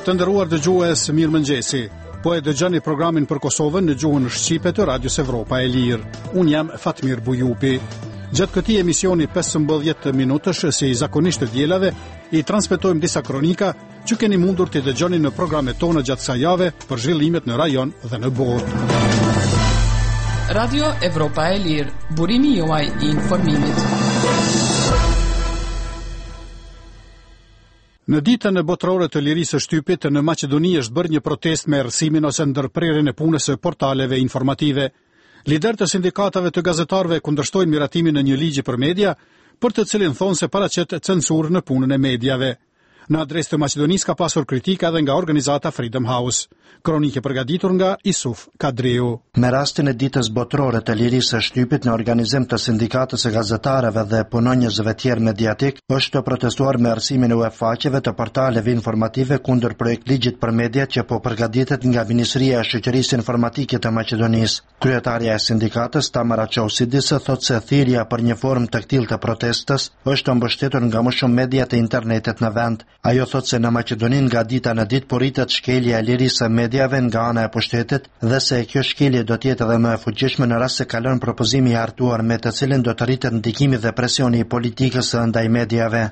Të nderuar dëgjues, mirëmëngjesi. Po e dëgjoni programin për Kosovën në gjuhën shqipe të Radios Evropa e Lirë. Unë jam Fatmir Bujupi. Gjatë këtij emisioni 15 minutësh si zakonisht të dielave, i transmetojmë disa kronika që keni mundur të dëgjoni në programet tona gjatë kësaj jave për zhvillimet në rajon dhe në botë. Radio Evropa e Lirë, burimi juaj i informimit. Në ditën e botërore të lirisë së shtypit, në Maqedoni është bërë një protestë me errësimin ose ndërprerjen e punës së portaleve informative. Liderët e sindikatave të gazetarëve kundërshtojnë miratimin në një ligj për media, për të cilin thonë se paraqet censurë në punën e mediave. Në adresë të Maqedonisë ka pasur kritika edhe nga organizata Freedom House. Kronike përgatitur nga Isuf Kadriu. Me rastin e ditës botërore të lirisë së shtypit në organizim të sindikatës së gazetarëve dhe punonjësve tjerë mediatik, është të protestuar me errësimin e faqeve të portaleve informative kundër projekt ligjit për mediat që po përgatitet nga Ministria e Shoqërisë Informatike të Maqedonisë. Kryetarja e sindikatës Tamara Çausidis thotë se thirrja për një formë të tillë të protestës është mbështetur nga më shumë media të internetit në vend. Ajo thotë se në Maqedoni nga dita në ditë porritet shkelja e lirisë së mediave nga ana e pushtetit dhe se kjo shkelje do të jetë edhe më e fuqishme në rast se kalon propozimi i hartuar me të cilin do të rritet ndikimi dhe presioni i politikës ndaj mediave.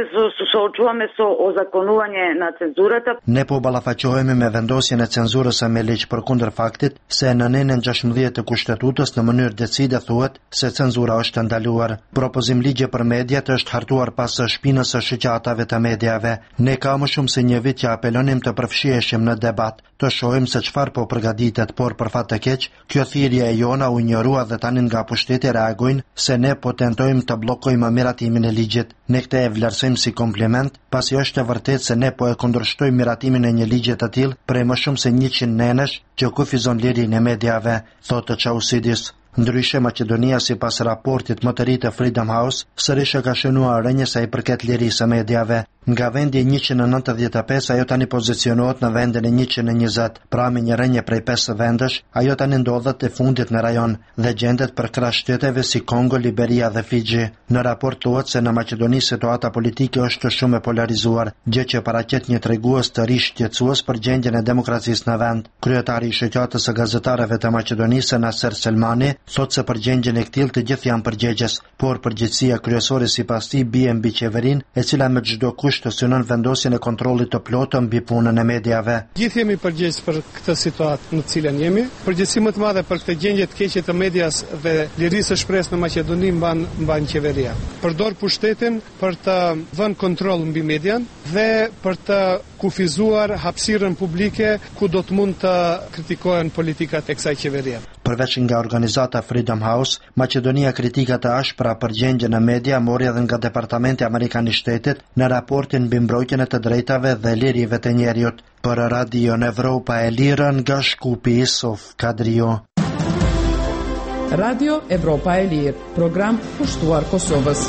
Ne po ballafaqohemi me vendosjen e cenzurës me ligj përkundër faktit se në nenën 16 të Kushtetutës në mënyrë decide thuhet se cenzura është ndaluar. Propozim ligje për mediat është hartuar pas shpinës së shoqatave të mediave. Ne ka më shumë se një vit që apelonim të përfshiheshim në debat, të shohim se çfarë po përgatitet, por për fat të keq, kjo thirrje e jona u injorua dhe tani nga pushteti reagojnë se ne po tentojmë të bllokojmë miratimin e ligjit. Ne këtë e vlerësojmë si kompliment, pasi është e vërtetë se ne po e kundërshtojmë miratimin e një ligji të tillë prej më shumë se 100 nenësh që kufizon lirinë e mediave, thotë Çausidis. Ndryshe, Maqedonia, sipas raportit më të ri të Freedom House, sërish e ka shënuar rënje sa i përket lirisë së mediave. Nga vendi 195, ajo tani pozicionohet në vendin e 120, pra me një rënje prej 5 vendesh, ajo tani ndodhet e fundit në rajon dhe gjendet për krah shteteve si Kongo, Liberia dhe Fiji. Në raport thuhet se në Maqedoni situata politike është shumë e polarizuar, gjë që paraqet një tregues të ri shqetësues për gjendjen e demokracisë në vend. Kryetari i shoqatës së gazetarëve të Maqedonisë, Naser Selmani, thotë se për gjendjen e këtij të gjithë janë përgjegjës, por përgjegjësia kryesore sipas tij bie mbi qeverinë, e cila me çdo kusht të synon vendosjen e kontrollit të plotë mbi punën e mediave. Gjithë jemi përgjegjës për këtë situatë në të cilën jemi. Përgjegjësi më të madhe për këtë gjendje të keqe të medias dhe lirisë së shpresë në Maqedoni mban qeveria. Përdor pushtetin për të vënë kontroll mbi median dhe për të kufizuar hapësirën publike ku do të mund të kritikohen politikat e kësaj qeverie. Përveç nga organizata Freedom House, Maqedonia kritika të ashpra për gjendjen e media mori edhe nga Departamenti Amerikan i Shtetit në raportin mbi mbrojtjen e të drejtave dhe lirive të njerëzit. Për Radio Evropa e Lirë nga Shkupi, Isuf Kadriu. Radio Evropa e Lirë, program pushtuar Kosovës.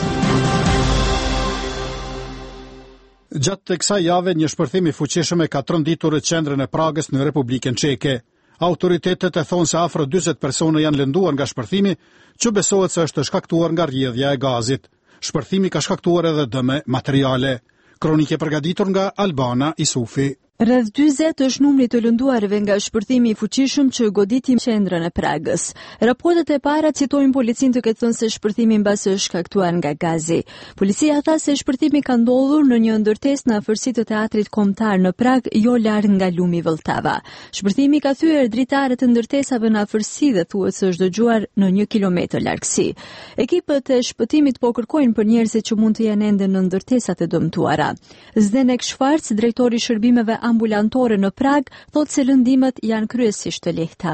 Gjatë të kësaj jave, një shpërthim i fuqishëm e ka trënditur qendrën e Pragës në Republikën Çeke. Autoritetet e thonë se afro 40 persona janë lënduar nga shpërthimi, që besohet se është shkaktuar nga rrjedhja e gazit. Shpërthimi ka shkaktuar edhe dëme materiale. Kronike përgatitur nga Albana Isufi. Rreth 40 është numri të lënduarve nga shpërthimi i fuqishëm që goditi qendrën e Pragës. Raportet e para citojnë policinë të ketë thënë se shpërthimi mbasi është shkaktuar nga gazi. Policia tha se shpërthimi ka ndodhur në një ndërtesë në afërsi të teatrit kombëtar në Prag, jo larg nga lumi Vlltava. Shpërthimi ka thyer dritarët e ndërtesave në afërsi dhe thuhet se është dëgjuar në 1 kilometër largësi. Ekipët e shpëtimit po kërkojnë për njerëzit që mund të jenë ende në ndërtesat e dëmtuara. Zdenek Shvarc, drejtori i shërbimeve ambulantore në Prag, thotë se lëndimet janë kryesisht të lehta.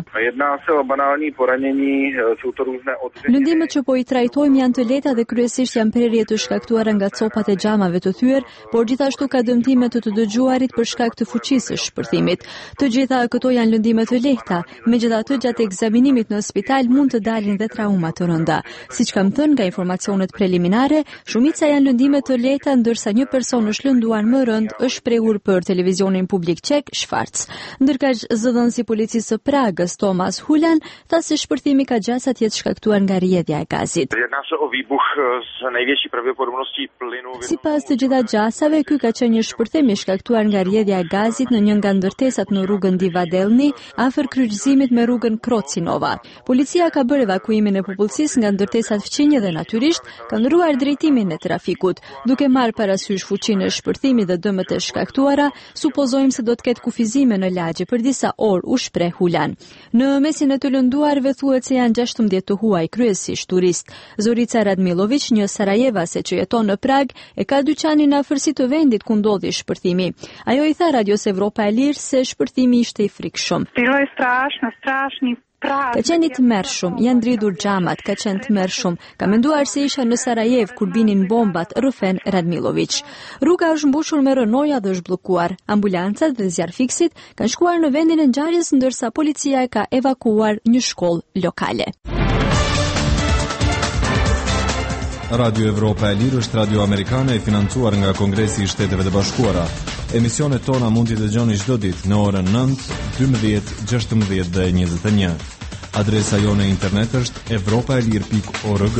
Lëndimet që po i trajtojmë janë të lehta dhe kryesisht janë prerje të shkaktuara nga copat e xhamave të thyer, por gjithashtu ka dëmtime të dëgjuarit për shkak të fuqisë së shpërthimit. Të gjitha këto janë lëndime të lehta, megjithatë gjatë ekzaminimit në spital mund të dalin dhe trauma të rënda. Siç kam thënë nga informacionet preliminare, shumica janë lëndime të lehta, ndërsa një person është lënduar më rënd, është prehur për televizionin sekretarin publik qek Schwarz. Ndërkaq zëdhënësi i policisë së Pragës Thomas Hulan tha se shpërthimi ka gjasa të jetë shkaktuar nga rrjedhja e gazit. Sipas të gjitha gjasave, ky ka qenë një shpërthim i shkaktuar nga rrjedhja e gazit në një nga ndërtesat në rrugën Divadelni, afër kryqëzimit me rrugën Krocinova. Policia ka bërë evakuimin e popullsisë nga ndërtesat fqinje dhe natyrisht ka ndryuar drejtimin e trafikut. Duke marrë parasysh fuqinë e shpërthimit dhe dëmët e shkaktuara, supozojmë se do të ketë kufizime në lagje për disa orë, u shpreh Hulan. Në mesin e të lënduarve thuhet se janë 16 të huaj, kryesisht turist. Zorica Radmilović, një sarajevase që jeton në Prag, e ka dyqanin në afërsi të vendit ku ndodhi shpërthimi. Ajo i tha Radios Evropa e Lirë se shpërthimi ishte i frikshëm. Ka qenë i tmerrshëm, janë dridhur xhamat, ka qenë tmerrshëm. Ka menduar se isha në Sarajev kur binin bombat, rrëfen Radmilović. Rruga është mbushur me rënoja dhe është bllokuar. Ambulancat dhe zjarfiksit kanë shkuar në vendin e ngjarjes ndërsa policia e ka evakuuar një shkollë lokale. Radio Evropa e Lirë është radio amerikane e financuar nga Kongresi i Shteteve të Bashkuara. Emisionet tona mund t'i dëgjoni çdo ditë në orën 9, 12, 16 dhe 21. Adresa jone internet është europaelir.org.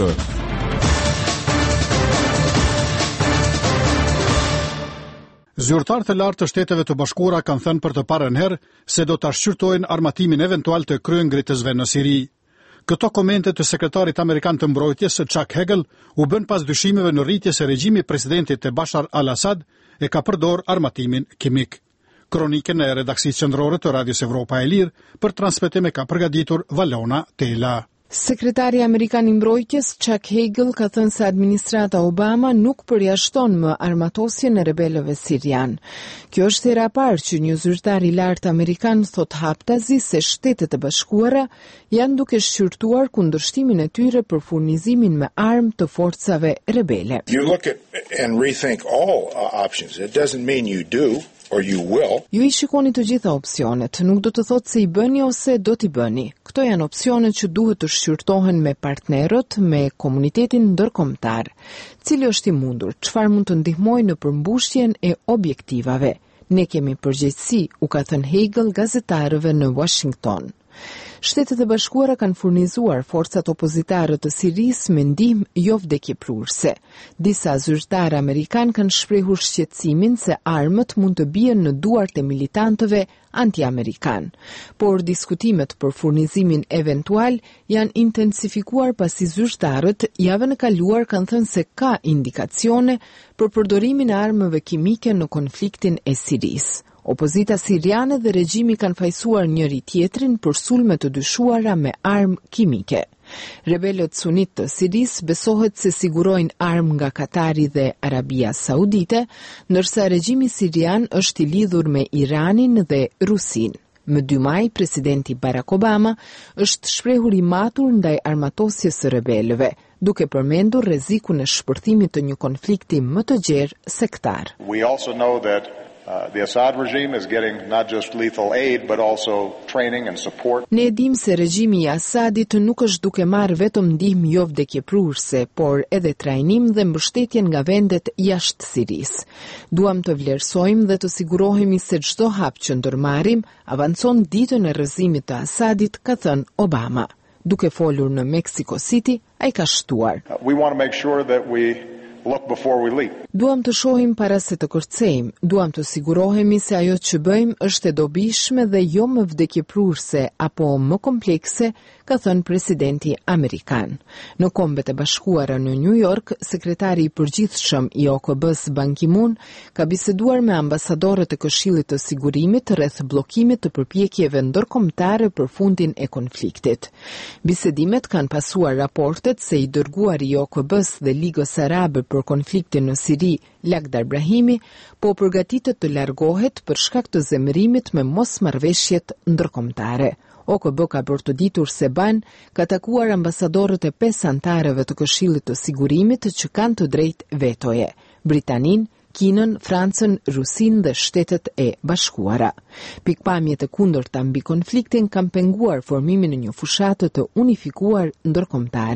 Zyrtarët e lartë të Shteteve të Bashkuara kanë thënë për të parën herë se do ta shqyrtojnë armatimin eventual të kryengritësve në Siri. Këto komente të sekretarit amerikan të mbrojtjes Chuck Hagel u bën pas dyshimeve në rritje se regjimi presidentit të Bashar al-Assad e ka përdor armatimin kimik. Kronikën e redaksisë qendrore të Radios Evropa e Lirë për transmetim e ka përgatitur Valona Tela. Sekretari Amerikan i mbrojtjes Chuck Hagel ka thënë se administrata Obama nuk përjashton më armatosjen e rebelëve sirian. Kjo është hera e parë që një zyrtar i lartë amerikan thot haptazi se Shtetet e Bashkuara janë duke shqyrtuar kundërshtimin e tyre për furnizimin me armë të forcave rebele. You look at and rethink all options. It doesn't mean you do. Ju i shikoni të gjitha opsionet, nuk do të thotë se i bëni ose do t'i bëni. Këto janë opsionet që duhet të shqyrtohen me partnerët, me komunitetin ndërkombëtar. Cili është i mundur, çfarë mund të ndihmojë në përmbushjen e objektivave? Ne kemi përgjegjësi, u ka thënë Hagel gazetarëve në Washington. Shtetet e Bashkuara kanë furnizuar forcat opozitare të Sirisë me ndihmë jo vdekjeprurse. Disa zyrtarë amerikanë kanë shprehur shqetësimin se armët mund të bien në duart e militantëve anti-amerikan. Por diskutimet për furnizimin eventual janë intensifikuar pasi zyrtarët javën e kaluar kanë thënë se ka indikacione për përdorimin e armëve kimike në konfliktin e Sirisë. Opozita siriane dhe regjimi kanë fajsuar njëri tjetrin për sulme të dyshuara me armë kimike. Rebelët sunit të Sirisë besohet se sigurojnë armë nga Katari dhe Arabia Saudite, ndërsa regjimi sirian është i lidhur me Iranin dhe Rusin. Më 2 maj, presidenti Barack Obama është shprehur i matur ndaj armatosjes së rebelëve, duke përmendur rrezikun e shpërthimit të një konflikti më të gjerë sektar. We also know that the Assad regime is getting not just lethal aid but also training and support. Ne dim se regjimi i Assadit nuk është duke marrë vetëm ndihmë jo vdekjeprurse, por edhe trajnim dhe mbështetje nga vendet jashtë Sirisë. Duam të vlerësojmë dhe të sigurohemi se çdo hap që ndërmarrim avancon ditën e rrëzimit të Assadit, ka thënë Obama. Duke folur në Mexico City, ai ka shtuar. We want to make sure that we look before we leap. Duam të shohim para se të kërcejmë, duam të sigurohemi se ajo që bëjmë është e dobishme dhe jo më vdekjeprurse apo më komplekse, ka thënë presidenti amerikan. Në Kombet e Bashkuara në New York, sekretari i përgjithshëm i OKB-s Ban Ki-moon ka biseduar me ambasadorët e Këshillit të Sigurimit rreth bllokimit të përpjekjeve ndërkombëtare për fundin e konfliktit. Bisedimet kanë pasuar raportet se i dërguari i OKB-s dhe Ligës Arabe për konfliktin në Siri, Lakhdar Brahimi, po përgatitet të largohet për shkak të zemërimit me mosmarrëveshjet ndërkombëtare. OKB ka bërtoditur se Ban ka takuar ambasadorët e 5 antarëve të Këshillit të Sigurimit që kanë të drejtë vetoje: Britanin, Kinën, Francën, Rusin dhe Shtetet e Bashkuara. Pikpamjet e kundërta mbi konfliktin kanë penguar formimin e një fushatë të unifikuar ndërkombëtare.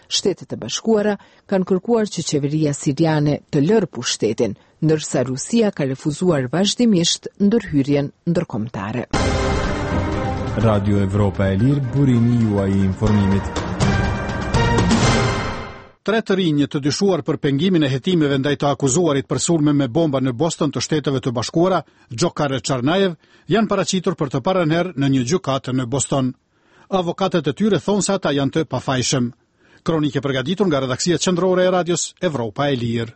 Shtetet e Bashkuara kanë kërkuar që qeveria siriane të lërë pushtetin, ndërsa Rusia ka refuzuar vazhdimisht ndërhyrjen ndërkombëtare. Radio Evropa e Lirë, burimi juaj I informimit. 3 të rinj të dyshuar për pengimin e hetimeve ndaj të akuzuarit për sulme me bomba në Boston të Shteteve të Bashkuara, Gjokar Çarnaev, janë paraqitur për të parën herë në një gjykatë në Boston. Avokatët e tyre thonë se ata janë të pafajshëm. Kronike përgatitur nga redaksia qendrore e radios Evropa e Lirë.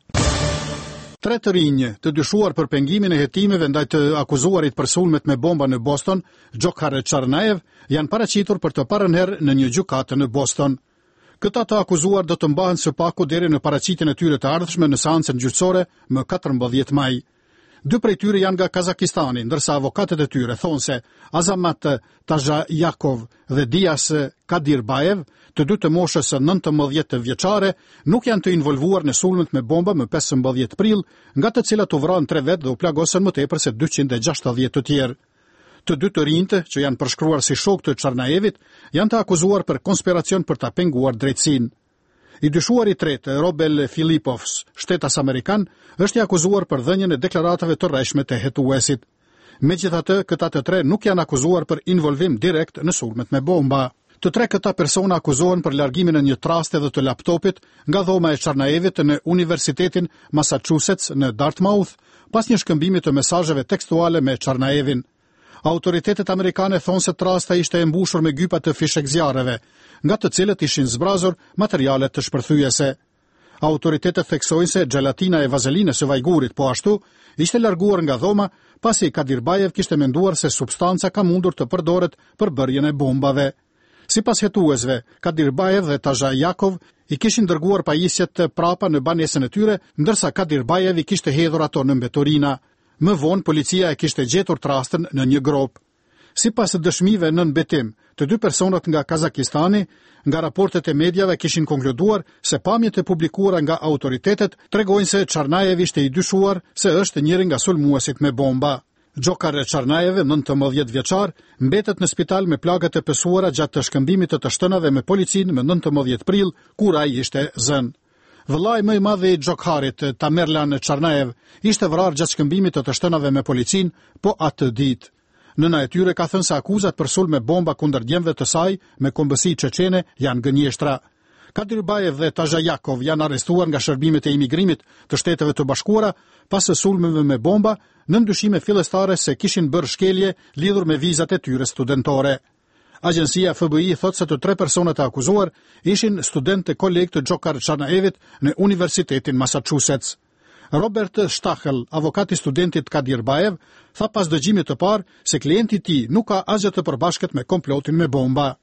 3 të rinj të dyshuar për pengimin e hetimeve ndaj të akuzuarit për sulmet me bomba në Boston, Gjokar Çarnaev, janë paraqitur për të parën herë në një gjykatë në Boston. Këta të akuzuar do të mbahen së paku deri në paraqitjen e tyre të ardhshme në seancën gjyqësore më 14 maj. 2 prej tyre janë nga Kazakistani, ndërsa avokatët e tyre thonë se Azamat Tajayakov dhe Dias Kadirbaev, të dy të moshës 19 vjeçare, nuk janë të involvuar në sulmet me bomba më 15 prill, nga të cilat u vranë 3 vetë dhe u plagosën më tepër se 260 të tjerë. Të dy të rinjtë, që janë përshkruar si shok të Çarnaevit, janë të akuzuar për konspiracion për ta penguar drejtësinë. I dyshuari I tretë, Robel Filipovs, shtetas amerikan, është I akuzuar për dhënien e deklaratave të rreshme të hetuesit. Megjithatë, këta të 3 nuk janë akuzuar për involvim direkt në sulmet me bomba. Të 3 këta persona akuzohen për largimin e një traste dhe të laptopit nga dhoma e Çarnaevit në Universitetin Massachusetts në Dartmouth, pas një shkëmbimi të mesazheve tekstuale me Çarnaevin. Autoritetet amerikane thonë se trasta ishte e mbushur me gypa të fishek zjarreve, nga të cilët ishin zbrazur materiale të shpërthyese. Autoritetet theksojnë se gelatina e vazelinës së vajgurit po ashtu ishte larguar nga dhoma, pasi Kadirbaev kishte menduar se substanca ka mundur të përdoret për bërjen e bombave. Sipas hetuesve, Kadirbaev dhe Tajayakov I kishin dërguar pajisjet të prapa në banesën e tyre, ndërsa Kadirbaev I kishte hedhur ato në mbeturina. Më vonë, policia e kishte gjetur trastën në një grop. Sipas dëshmive nën betim, të 2 personat nga Kazakistani, nga raportet e medjave kishin konkluduar se pamjet e publikuara nga autoritetet tregojnë se Çarnaev ishte I dyshuar se është njëri nga sulmuesit me bomba. Gjokar Çarnaev, 19 vjeçar, mbetet në spital me plagët e pësuara gjatë të shkëmbimit të shtënave me policinë më 19 prill, kur ai ishte zënë. Vëllai më I madh I Gjokarit, Tamerlan Çarnaev, ishte vrarë gjatë shkëmbimit të shtënave me policinë, po atë ditë. Nëna e tyre ka thënë se akuzat për sulm me bomba kundër djemve të saj me kombësi çeçene janë gënjeshtra. Kadirbaev dhe Tajayakov janë arrestuar nga shërbimet e imigrimit të Shteteve të Bashkuara pas sulmeve me bomba, në ndyshime fillestare se kishin bërë shkelje lidhur me vizat e tyre studentore. Agjencia FBI thot se të 3 personat e akuzuar ishin studentë kolegë të Gjokar Çarnaevit në Universitetin Massachusetts. Robert Stachel, avokati studentit Kadirbaev, tha pas dëgjimit të parë se klienti I tij nuk ka asgjë të përbashkët me komplotin me bomba.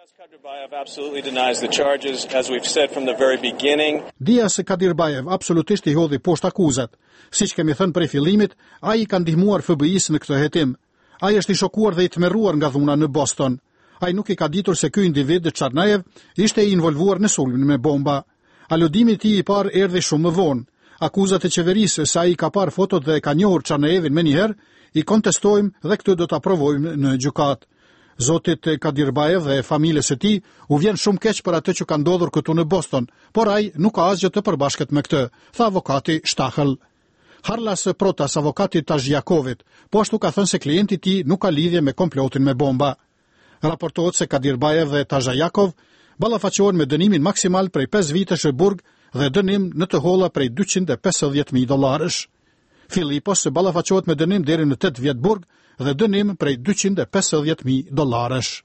Dias Kadirbaev absolutisht I hodhi poshtë akuzat. Siç kemi thënë prej fillimit, ai ka ndihmuar FBI-s në këtë hetim. Ai është I shokuar dhe I tmerruar nga dhuna në Boston. Ai nuk I ka ditur se ky individ, Çarnaev, ishte I involvuar në sulmin me bomba. Aludimi I tij I parë erdhi shumë më vonë. Akuzat e qeverisë se ai ka parë fotot dhe ka njohur Çarnaevin menjëherë, I kontestojmë dhe këtë do ta provojmë në gjykatë. Zotit Kadirbaev dhe familjes së tij u vjen shumë keq për atë që ka ndodhur këtu në Boston, por ai nuk ka asgjë të përbashkët me këtë, tha avokati Stachel. Harlas Protas, avokati Tajyakovit, po ashtu ka thënë se klienti I tij nuk ka lidhje me komplotin me bomba. Raportohet se Kadirbaev dhe Tajayakov ballafaqohen me dënimin maksimal prej 5 vitesh në burg dhe dënim në të holla prej $250,000. Filipos ballafaqohet me dënim deri në 8 vjet burg dhe dënim prej $250,000.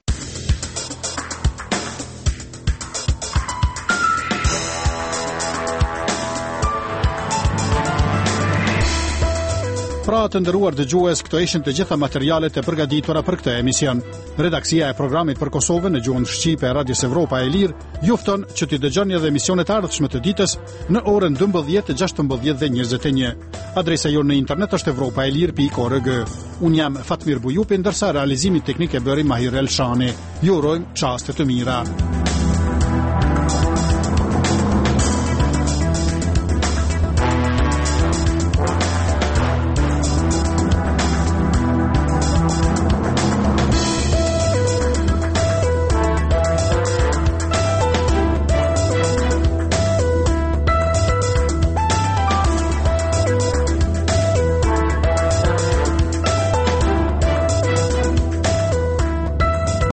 Pra të nderuar dëgjues, këto ishin të gjitha materialet e përgatitura për këtë emision. Redaksia e programit për Kosovën në gjuhën shqipe e Radios Evropa e Lirë ju fton që t'i dëgjoni edhe emisionet ardhshme të ditës në orën 12, 16 dhe 21. Adresa jonë në internet është evropaelir.org. Unë jam Fatmir Bujupi, ndërsa realizimin teknik e bëri Mahir Elshani. Ju urojmë çaste të mira.